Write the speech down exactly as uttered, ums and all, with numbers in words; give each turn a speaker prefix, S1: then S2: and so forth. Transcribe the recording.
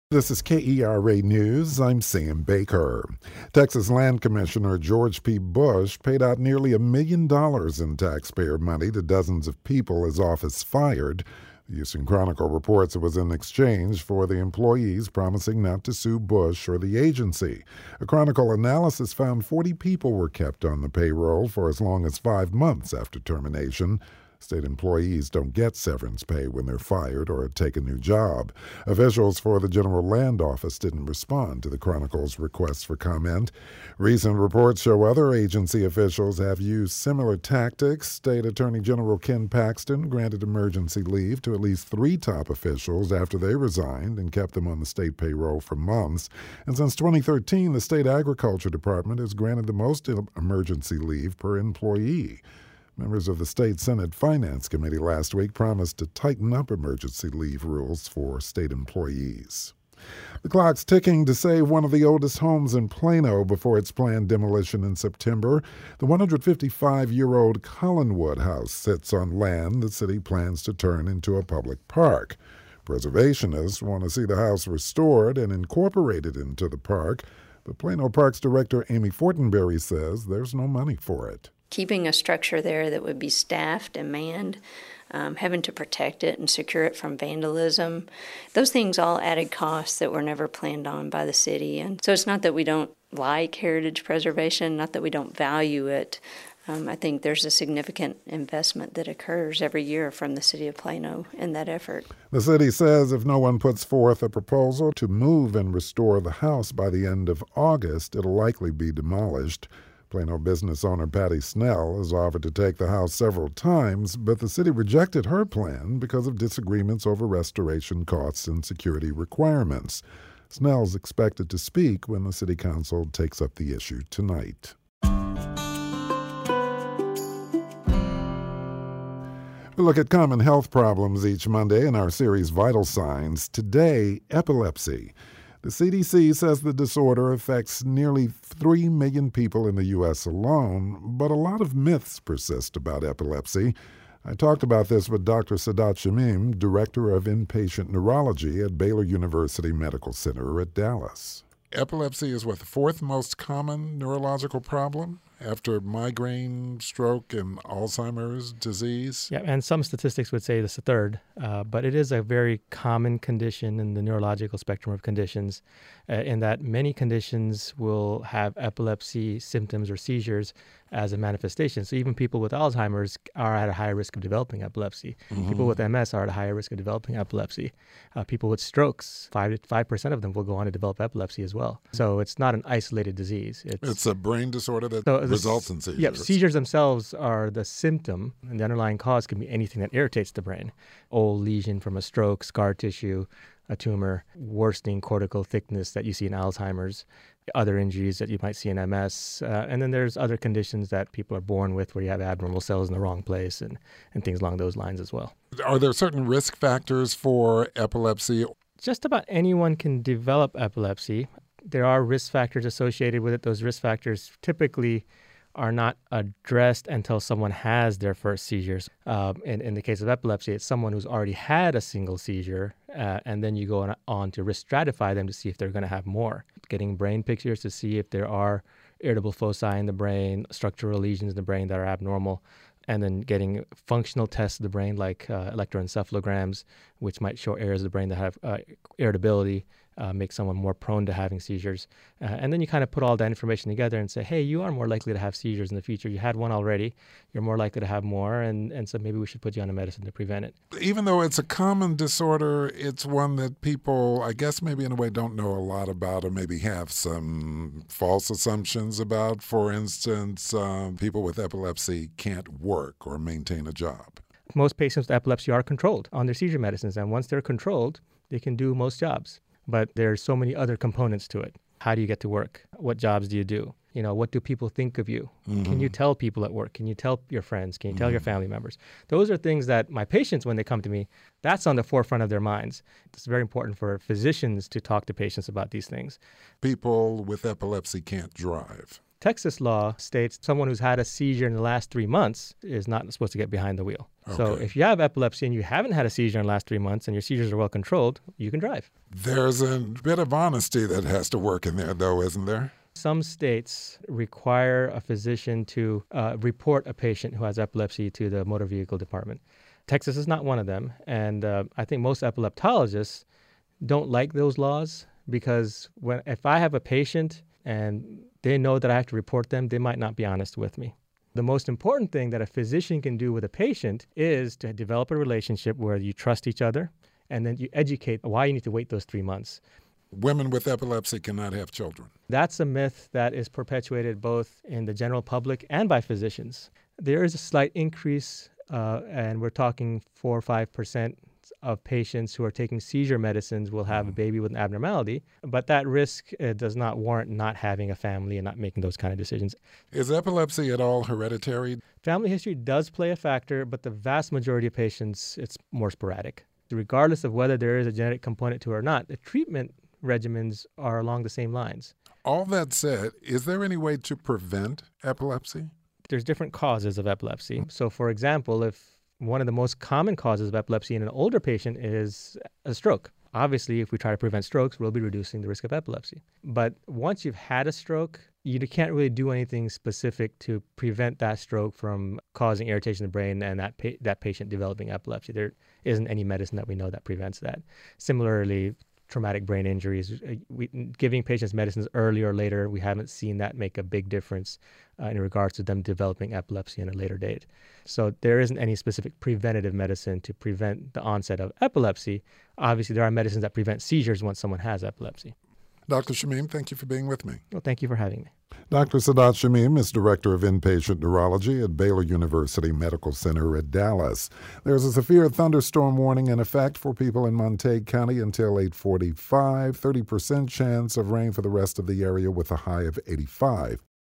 S1: This is K E R A News. I'm Sam Baker. Texas Land Commissioner George P. Bush paid out nearly a million dollars in taxpayer money to dozens of people his office fired. The Houston Chronicle reports it was in exchange for the employees promising not to sue Bush or the agency. A Chronicle analysis found forty people were kept on the payroll for as long as five months after termination. State employees don't get severance pay when they're fired or take a new job. Officials for the General Land Office didn't respond to the Chronicle's request for comment. Recent reports show other agency officials have used similar tactics. State Attorney General Ken Paxton granted emergency leave to at least three top officials after they resigned and kept them on the state payroll for months. And since twenty thirteen, the State Agriculture Department has granted the most emergency leave per employee. Members of the State Senate Finance Committee last week promised to tighten up emergency leave rules for state employees. The clock's ticking to save one of the oldest homes in Plano before its planned demolition in September. The one hundred fifty-five-year-old Collinwood House sits on land the city plans to turn into a public park. Preservationists want to see the house restored and incorporated into the park, but Plano Parks Director Amy Fortenberry says there's no money for it.
S2: Keeping a structure there that would be staffed and manned, um, having to protect it and secure it from vandalism, those things all added costs that were never planned on by the city. And so it's not that we don't like heritage preservation, not that we don't value it. Um, I think there's a significant investment that occurs every year from the city of Plano in that effort.
S1: The city says if no one puts forth a proposal to move and restore the house by the end of August, it'll likely be demolished. Plano business owner Patty Snell has offered to take the house several times, but the city rejected her plan because of disagreements over restoration costs and security requirements. Snell's expected to speak when the city council takes up the issue tonight. We look at common health problems each Monday in our series Vital Signs. Today, epilepsy. The C D C says the disorder affects nearly three million people in the U S alone, but a lot of myths persist about epilepsy. I talked about this with Doctor Sadat Shamim, Director of Inpatient Neurology at Baylor University Medical Center at Dallas. Epilepsy is what, the fourth most common neurological problem after migraine, stroke, and Alzheimer's disease?
S3: Yeah, and some statistics would say it's the third, uh, but it is a very common condition in the neurological spectrum of conditions, uh, in that many conditions will have epilepsy symptoms or seizures as a manifestation. So even people with Alzheimer's are at a higher risk of developing epilepsy. Mm-hmm. People with M S are at a higher risk of developing epilepsy. Uh, people with strokes, five five percent of them will go on to develop epilepsy as well. So it's not an isolated disease.
S1: It's, it's a brain disorder that
S3: so
S1: results in seizures.
S3: Yeah, seizures themselves are the symptom, and the underlying cause can be anything that irritates the brain. Old lesion from a stroke, scar tissue, a tumor, worsening cortical thickness that you see in Alzheimer's, other injuries that you might see in M S. Uh, and then there's other conditions that people are born with where you have abnormal cells in the wrong place and, and things along those lines as well.
S1: Are there certain risk factors for epilepsy?
S3: Just about anyone can develop epilepsy. There are risk factors associated with it. Those risk factors typically are not addressed until someone has their first seizures. Um, in, in the case of epilepsy, it's someone who's already had a single seizure, uh, and then you go on, on to risk stratify them to see if they're going to have more. Getting brain pictures to see if there are irritable foci in the brain, structural lesions in the brain that are abnormal, and then getting functional tests of the brain like uh, electroencephalograms, which might show areas of the brain that have uh, irritability, uh, make someone more prone to having seizures. Uh, and then you kind of put all that information together and say, hey, you are more likely to have seizures in the future. You had one already. You're more likely to have more, and, and so maybe we should put you on a medicine to prevent it.
S1: Even though it's a common disorder, it's one that people, I guess maybe in a way, don't know a lot about or maybe have some false assumptions about. For instance, um, people with epilepsy can't work or maintain a job.
S3: Most patients with epilepsy are controlled on their seizure medicines, and once they're controlled, they can do most jobs. But there's so many other components to it. How do you get to work? What jobs do you do? You know, what do people think of you? Mm-hmm. Can you tell people at work? Can you tell your friends? Can you tell mm-hmm. your family members? Those are things that my patients, when they come to me, that's on the forefront of their minds. It's very important for physicians to talk to patients about these things.
S1: People with epilepsy can't drive.
S3: Texas law states someone who's had a seizure in the last three months is not supposed to get behind the wheel. Okay. So if you have epilepsy and you haven't had a seizure in the last three months and your seizures are well controlled, you can drive.
S1: There's a bit of honesty that has to work in there, though, isn't there?
S3: Some states require a physician to uh, report a patient who has epilepsy to the motor vehicle department. Texas is not one of them. And uh, I think most epileptologists don't like those laws because when if I have a patient and they know that I have to report them, they might not be honest with me. The most important thing that a physician can do with a patient is to develop a relationship where you trust each other and then you educate why you need to wait those three months.
S1: Women with epilepsy cannot have children.
S3: That's a myth that is perpetuated both in the general public and by physicians. There is a slight increase, uh, and we're talking four or five percent of patients who are taking seizure medicines will have a baby with an abnormality, but that risk uh, does not warrant not having a family and not making those kind of decisions.
S1: Is epilepsy at all hereditary?
S3: Family history does play a factor, but the vast majority of patients, it's more sporadic. Regardless of whether there is a genetic component to it or not, the treatment regimens are along the same lines.
S1: All that said, is there any way to prevent epilepsy?
S3: There's different causes of epilepsy. So, for example, if one of the most common causes of epilepsy in an older patient is a stroke. Obviously, if we try to prevent strokes, we'll be reducing the risk of epilepsy. But once you've had a stroke, you can't really do anything specific to prevent that stroke from causing irritation in the brain and that pa- that patient developing epilepsy. There isn't any medicine that we know that prevents that. Similarly, traumatic brain injuries, we, giving patients medicines early or later, we haven't seen that make a big difference uh, in regards to them developing epilepsy in a later date. So there isn't any specific preventative medicine to prevent the onset of epilepsy. Obviously, there are medicines that prevent seizures once someone has epilepsy.
S1: Doctor Shamim, thank you for being with me.
S3: Well, thank you for having me.
S1: Doctor Sadat Shamim is Director of Inpatient Neurology at Baylor University Medical Center at Dallas. There's a severe thunderstorm warning in effect for people in Montague County until eight forty-five, thirty percent chance of rain for the rest of the area with a high of eighty-five.